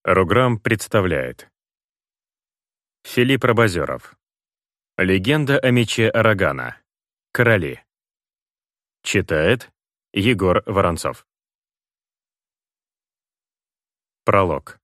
Руграм представляет. Филипп Рабозеров. Легенда о мече Арагана. Короли. Читает Егор Воронцов. Пролог.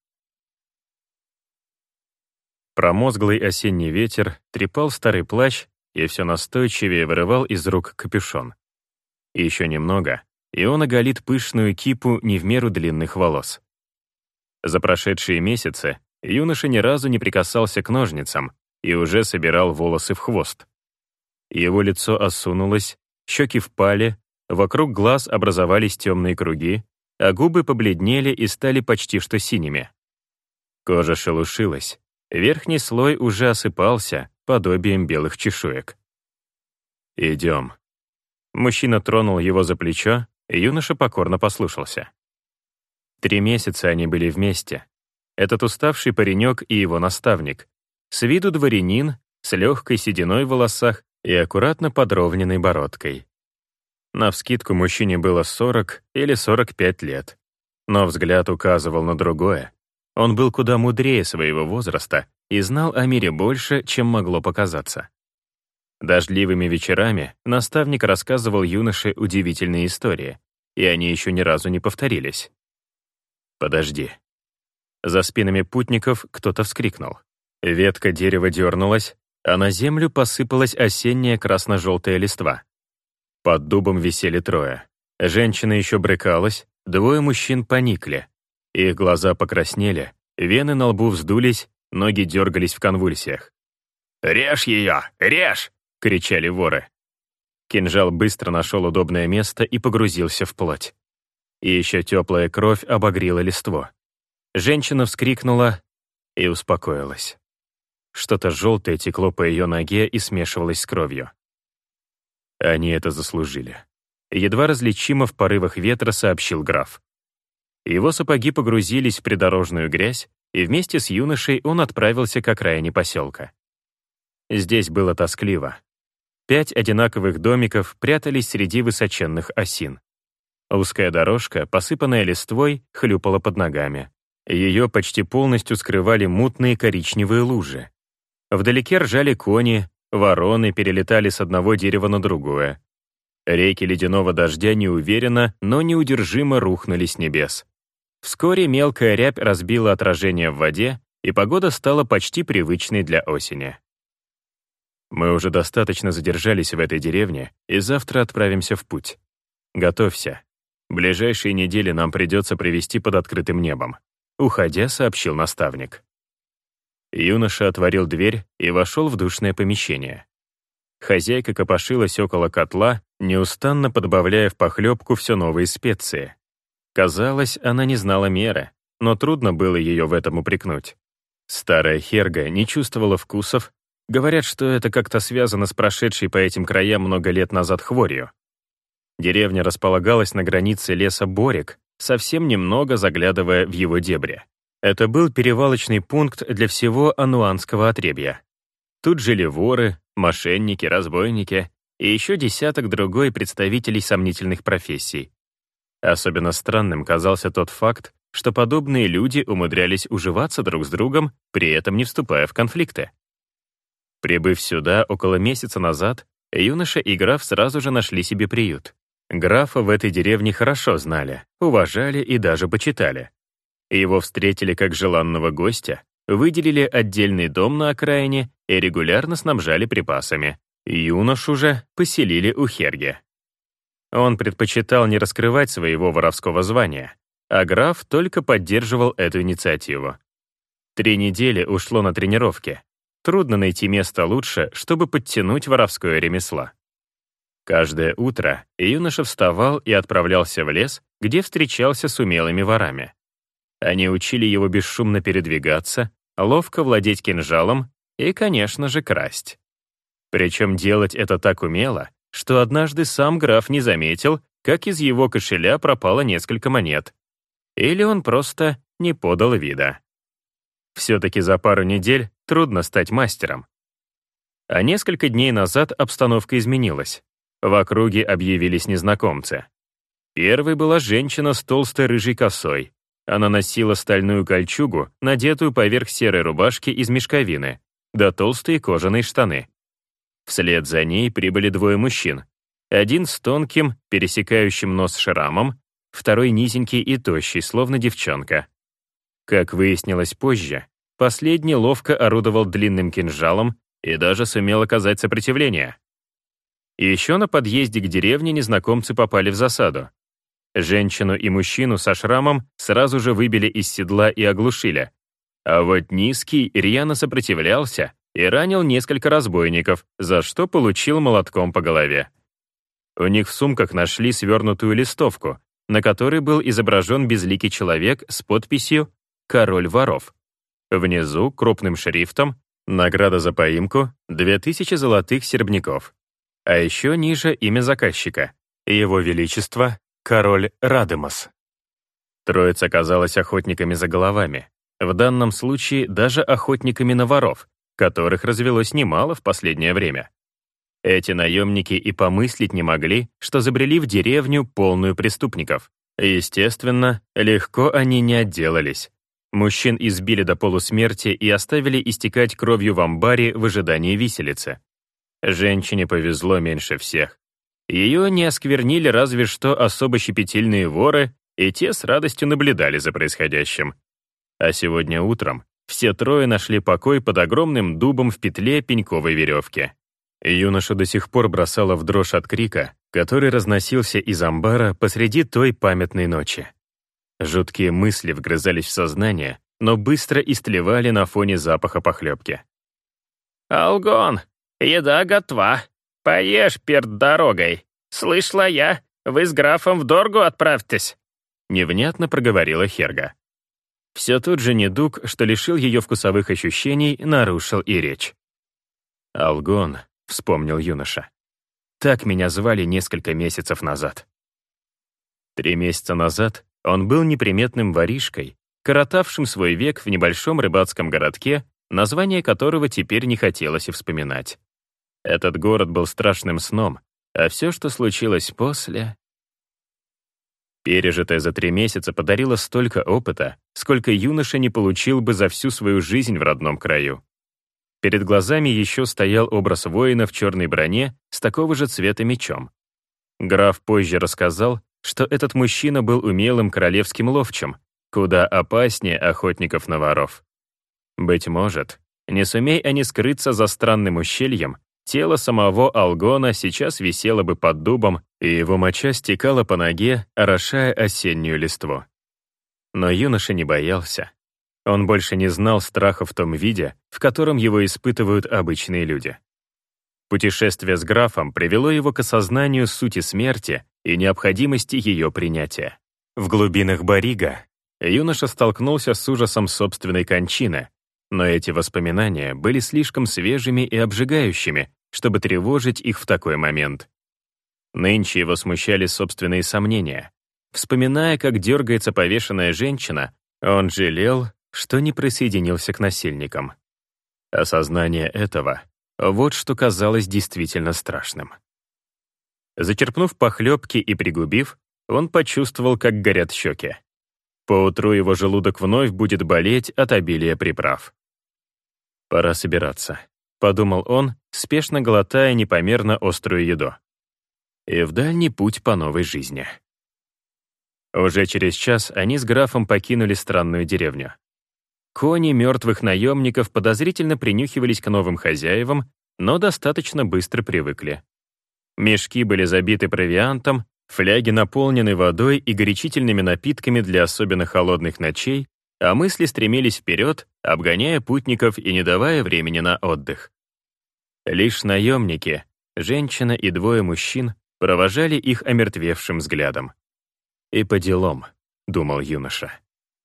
Промозглый осенний ветер трепал старый плащ и все настойчивее вырывал из рук капюшон. Еще немного, и он оголит пышную кипу не в меру длинных волос. За прошедшие месяцы юноша ни разу не прикасался к ножницам и уже собирал волосы в хвост. Его лицо осунулось, щеки впали, вокруг глаз образовались темные круги, а губы побледнели и стали почти что синими. Кожа шелушилась, верхний слой уже осыпался подобием белых чешуек. «Идем». Мужчина тронул его за плечо, и юноша покорно послушался. 3 месяца они были вместе. Этот уставший паренек и его наставник. С виду дворянин, с легкой сединой в волосах и аккуратно подровненной бородкой. Навскидку мужчине было 40 или 45 лет. Но взгляд указывал на другое. Он был куда мудрее своего возраста и знал о мире больше, чем могло показаться. Дождливыми вечерами наставник рассказывал юноше удивительные истории, и они еще ни разу не повторились. «Подожди». За спинами путников кто-то вскрикнул. Ветка дерева дернулась, а на землю посыпалась осенняя красно-желтая листва. Под дубом висели 3. Женщина еще брыкалась, 2 мужчин поникли. Их глаза покраснели, вены на лбу вздулись, ноги дергались в конвульсиях. «Режь ее! Режь!» — кричали воры. Кинжал быстро нашел удобное место и погрузился в плоть. И еще теплая кровь обогрела листво. Женщина вскрикнула и успокоилась. Что-то желтое текло по ее ноге и смешивалось с кровью. Они это заслужили. Едва различимо в порывах ветра сообщил граф. Его сапоги погрузились в придорожную грязь, и вместе с юношей он отправился к окраине поселка. Здесь было тоскливо. 5 одинаковых домиков прятались среди высоченных осин. Узкая дорожка, посыпанная листвой, хлюпала под ногами. Ее почти полностью скрывали мутные коричневые лужи. Вдалеке ржали кони, вороны перелетали с одного дерева на другое. Реки ледяного дождя неуверенно, но неудержимо рухнули с небес. Вскоре мелкая рябь разбила отражение в воде, и погода стала почти привычной для осени. «Мы уже достаточно задержались в этой деревне, и завтра отправимся в путь. Готовься. Ближайшие недели нам придется провести под открытым небом», — уходя, сообщил наставник. Юноша отворил дверь и вошел в душное помещение. Хозяйка копошилась около котла, неустанно подбавляя в похлебку все новые специи. Казалось, она не знала меры, но трудно было ее в этом упрекнуть. Старая Херга не чувствовала вкусов, говорят, что это как-то связано с прошедшей по этим краям много лет назад хворью. Деревня располагалась на границе леса Борик, совсем немного заглядывая в его дебри. Это был перевалочный пункт для всего ануанского отребья. Тут жили воры, мошенники, разбойники и еще десяток другой представителей сомнительных профессий. Особенно странным казался тот факт, что подобные люди умудрялись уживаться друг с другом, при этом не вступая в конфликты. Прибыв сюда около месяца назад, юноша и граф сразу же нашли себе приют. Графа в этой деревне хорошо знали, уважали и даже почитали. Его встретили как желанного гостя, выделили отдельный дом на окраине и регулярно снабжали припасами. Юношу же поселили у Херги. Он предпочитал не раскрывать своего воровского звания, а граф только поддерживал эту инициативу. 3 недели ушло на тренировки. Трудно найти место лучше, чтобы подтянуть воровское ремесло. Каждое утро юноша вставал и отправлялся в лес, где встречался с умелыми ворами. Они учили его бесшумно передвигаться, ловко владеть кинжалом и, конечно же, красть. Причем делать это так умело, что однажды сам граф не заметил, как из его кошеля пропало несколько монет. Или он просто не подал вида. Все-таки за пару недель трудно стать мастером. А несколько дней назад обстановка изменилась. В округе объявились незнакомцы. Первой была женщина с толстой рыжей косой. она носила стальную кольчугу, надетую поверх серой рубашки из мешковины, да толстые кожаные штаны. Вслед за ней прибыли двое мужчин. Один с тонким, пересекающим нос шрамом, второй низенький и тощий, словно девчонка. Как выяснилось позже, последний ловко орудовал длинным кинжалом и даже сумел оказать сопротивление. Еще на подъезде к деревне незнакомцы попали в засаду. Женщину и мужчину со шрамом сразу же выбили из седла и оглушили. А вот низкий рьяно сопротивлялся и ранил несколько разбойников, за что получил молотком по голове. У них в сумках нашли свернутую листовку, на которой был изображен безликий человек с подписью «Король воров». Внизу, крупным шрифтом, награда за поимку — 2000 золотых серебняков. А еще ниже имя заказчика — Его Величество король Радемос. Троица оказалась охотниками за головами. В данном случае даже охотниками на воров, которых развелось немало в последнее время. Эти наемники и помыслить не могли, что забрели в деревню, полную преступников. Естественно, легко они не отделались. Мужчин избили до полусмерти и оставили истекать кровью в амбаре в ожидании виселицы. Женщине повезло меньше всех. Ее не осквернили разве что особо щепетильные воры, и те с радостью наблюдали за происходящим. А сегодня утром все трое нашли покой под огромным дубом в петле пеньковой веревки. Юношу до сих пор бросало в дрожь от крика, который разносился из амбара посреди той памятной ночи. Жуткие мысли вгрызались в сознание, но быстро истлевали на фоне запаха похлебки. «Алгон, еда готова. Поешь перед дорогой. Слышала я, вы с графом в Доргу отправьтесь», — невнятно проговорила Херга. Все тот же недуг, что лишил ее вкусовых ощущений, нарушил и речь. «Алгон», — вспомнил юноша. «Так меня звали несколько месяцев назад». 3 месяца назад он был неприметным воришкой, коротавшим свой век в небольшом рыбацком городке, название которого теперь не хотелось и вспоминать. Этот город был страшным сном, а все, что случилось после... Пережитое за 3 месяца подарило столько опыта, сколько юноша не получил бы за всю свою жизнь в родном краю. Перед глазами еще стоял образ воина в черной броне с такого же цвета мечом. Граф позже рассказал, что этот мужчина был умелым королевским ловчим, куда опаснее охотников на воров. Быть может, не сумей они скрыться за странным ущельем, тело самого Алгона сейчас висело бы под дубом, и его моча стекала по ноге, орошая осеннюю листву. Но юноша не боялся. Он больше не знал страха в том виде, в котором его испытывают обычные люди. Путешествие с графом привело его к осознанию сути смерти и необходимости ее принятия. В глубинах Барига юноша столкнулся с ужасом собственной кончины, но эти воспоминания были слишком свежими и обжигающими, чтобы тревожить их в такой момент. Нынче его смущали собственные сомнения. Вспоминая, как дергается повешенная женщина, он жалел, что не присоединился к насильникам. Осознание этого — вот что казалось действительно страшным. Зачерпнув похлебки и пригубив, он почувствовал, как горят щеки. Поутру его желудок вновь будет болеть от обилия приправ. «Пора собираться», — подумал он, спешно глотая непомерно острую еду. И в дальний путь по новой жизни. Уже через час они с графом покинули странную деревню. Кони мертвых наемников подозрительно принюхивались к новым хозяевам, но достаточно быстро привыкли. Мешки были забиты провиантом, фляги наполнены водой и горячительными напитками для особенно холодных ночей, а мысли стремились вперед, обгоняя путников и не давая времени на отдых. Лишь наемники, женщина и 2 мужчин, провожали их омертвевшим взглядом. «И по делам», — думал юноша.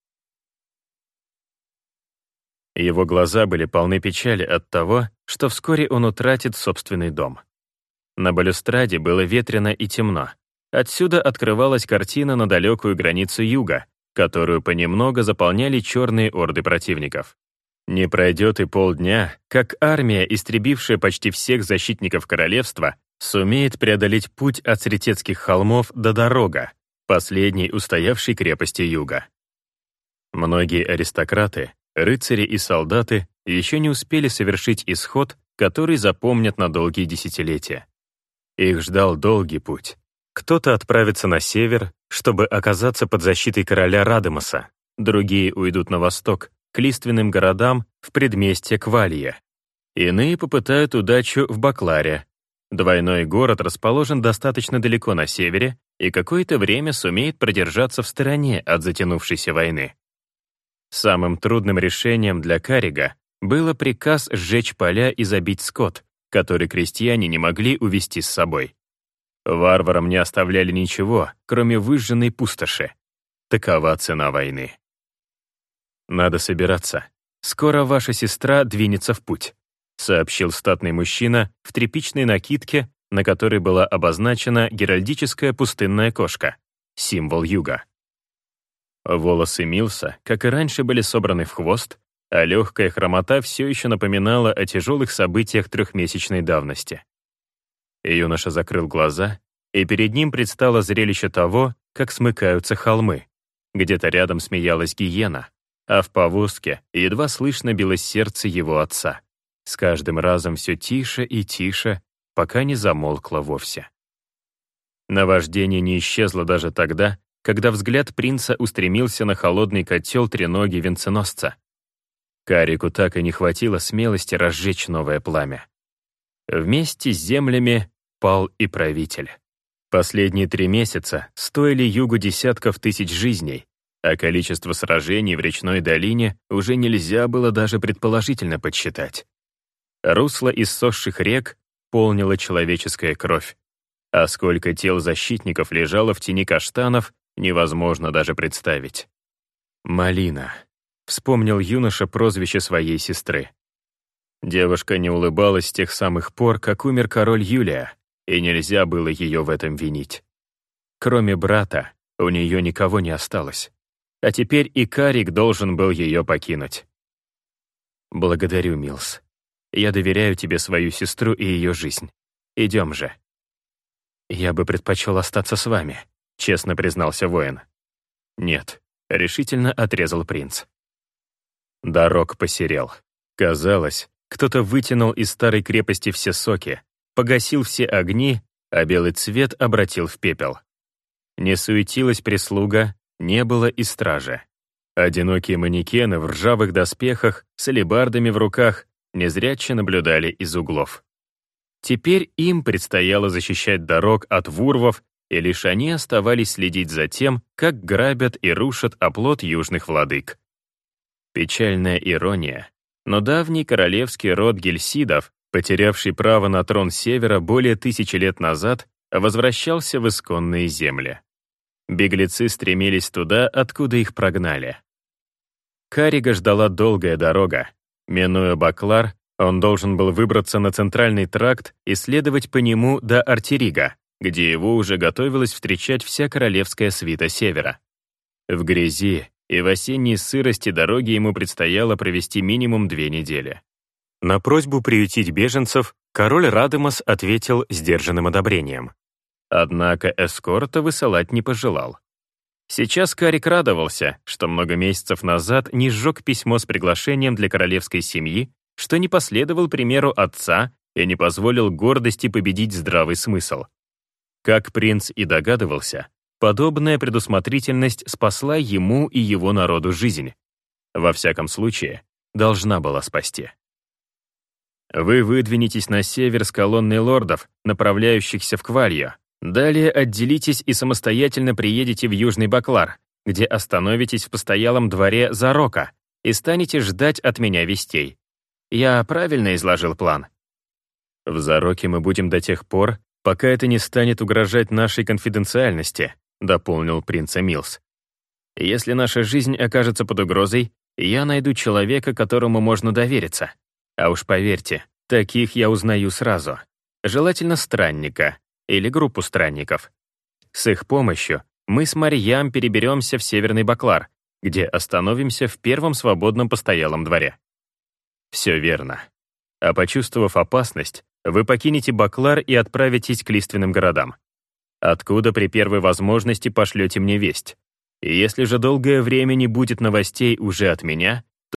Его глаза были полны печали от того, что вскоре он утратит собственный дом. На балюстраде было ветрено и темно. Отсюда открывалась картина на далекую границу юга, которую понемногу заполняли черные орды противников. Не пройдет и полдня, как армия, истребившая почти всех защитников королевства, сумеет преодолеть путь от Сретецких холмов до Дорога, последней устоявшей крепости юга. Многие аристократы, рыцари и солдаты еще не успели совершить исход, который запомнят на долгие десятилетия. Их ждал долгий путь. Кто-то отправится на север, чтобы оказаться под защитой короля Радамоса, другие уйдут на восток, к лиственным городам в предместье Квалья. Иные попытают удачу в Бакларе. Двойной город расположен достаточно далеко на севере и какое-то время сумеет продержаться в стороне от затянувшейся войны. Самым трудным решением для Карига было приказ сжечь поля и забить скот, который крестьяне не могли увезти с собой. Варварам не оставляли ничего, кроме выжженной пустоши. Такова цена войны. «Надо собираться. Скоро ваша сестра двинется в путь», сообщил статный мужчина в тряпичной накидке, на которой была обозначена геральдическая пустынная кошка, символ юга. Волосы Милса, как и раньше, были собраны в хвост, а легкая хромота все еще напоминала о тяжелых событиях трехмесячной давности. Юноша закрыл глаза, и перед ним предстало зрелище того, как смыкаются холмы. Где-то рядом смеялась гиена, а в повозке едва слышно билось сердце его отца. С каждым разом все тише и тише, пока не замолкло вовсе. Наваждение не исчезло даже тогда, когда взгляд принца устремился на холодный котел треноги венценосца. Карику так и не хватило смелости разжечь новое пламя. Вместе с землями пал и правитель. Последние 3 месяца стоили югу десятков тысяч жизней, а количество сражений в речной долине уже нельзя было даже предположительно подсчитать. Русло иссохших рек полнила человеческая кровь, а сколько тел защитников лежало в тени каштанов, невозможно даже представить. «Малина», — вспомнил юноша прозвище своей сестры. Девушка не улыбалась с тех самых пор, как умер король Юлия, и нельзя было ее в этом винить. Кроме брата, у нее никого не осталось. А теперь и Карик должен был ее покинуть. «Благодарю, Милс. Я доверяю тебе свою сестру и ее жизнь. Идем же». «Я бы предпочел остаться с вами», — честно признался воин. «Нет», — решительно отрезал принц. Дорог посерел. Казалось, кто-то вытянул из старой крепости все соки, погасил все огни, а белый цвет обратил в пепел. Не суетилась прислуга, не было и стражи. Одинокие манекены в ржавых доспехах с алебардами в руках незряче наблюдали из углов. Теперь им предстояло защищать дорог от вурвов, и лишь они оставались следить за тем, как грабят и рушат оплот южных владык. Печальная ирония, но давний королевский род гельсидов, потерявший право на трон Севера более 1000 лет назад, возвращался в исконные земли. Беглецы стремились туда, откуда их прогнали. Карига ждала долгая дорога. Минуя Баклар, он должен был выбраться на центральный тракт и следовать по нему до Артерига, где его уже готовилась встречать вся королевская свита Севера. В грязи и в осенней сырости дороги ему предстояло провести минимум 2 недели. На просьбу приютить беженцев король Радамос ответил сдержанным одобрением. Однако эскорта высылать не пожелал. Сейчас Карик радовался, что много месяцев назад не сжег письмо с приглашением для королевской семьи, что не последовал примеру отца и не позволил гордости победить здравый смысл. Как принц и догадывался, подобная предусмотрительность спасла ему и его народу жизнь. Во всяком случае, должна была спасти. Вы выдвинетесь на север с колонной лордов, направляющихся в Квалью. Далее отделитесь и самостоятельно приедете в Южный Баклар, где остановитесь в постоялом дворе Зарока и станете ждать от меня вестей. Я правильно изложил план? В Зароке мы будем до тех пор, пока это не станет угрожать нашей конфиденциальности, дополнил принц Милс. Если наша жизнь окажется под угрозой, я найду человека, которому можно довериться. А уж поверьте, таких я узнаю сразу. Желательно странника или группу странников. С их помощью мы с Марьям переберемся в Северный Баклар, где остановимся в первом свободном постоялом дворе. Все верно. А почувствовав опасность, вы покинете Баклар и отправитесь к лиственным городам. Откуда при первой возможности пошлете мне весть. И если же долгое время не будет новостей уже от меня,